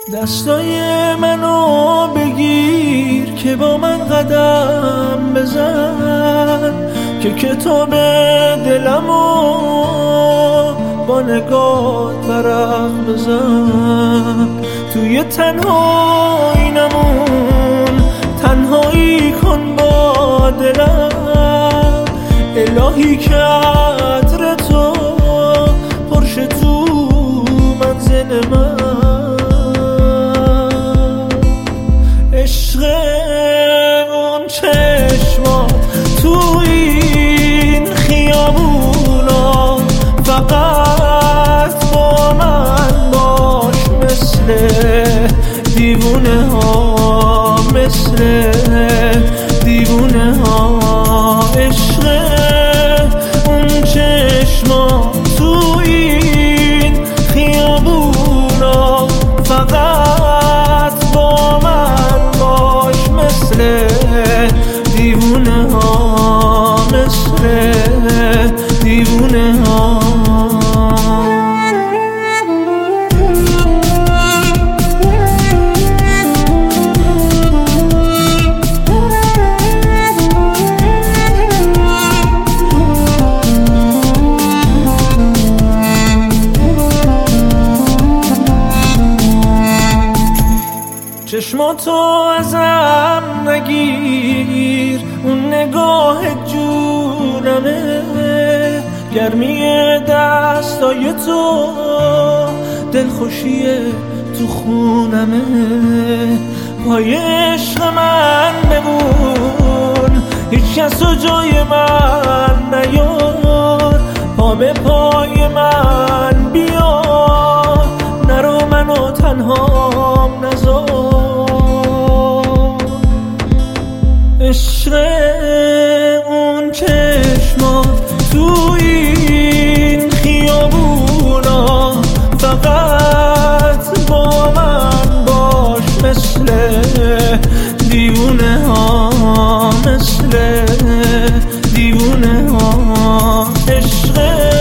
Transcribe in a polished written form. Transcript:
دستای منو بگیر که با من قدم بزن، که کتاب دلمو با نگات ورق بزن. توی تنهایی نمون، تنهایی کن با دلم. الهی که عطر تو پرشه تو منزل من. عشق اون چشما تو این خیابونا، فقط با من باش مثل دیوونه ها، مثل دیوونه ها. عشق اون چشما تو این خیابونا، فقط با من باش مثل دیوونه ها، مثل دیوونه ها. چشماتو ازم نگیر، اون نگاه جونمه. گرمی دستای تو دلخوشی تو خونمه. پای عشق من بمون، هیچ کس رو جای من نیار. پا به پای من بیا، نرو منو تنهام نذار. عشق اون چشما تو این خیابونا، فقط با من باش مثل دیوونه ها، مثل دیوونه ها. عشق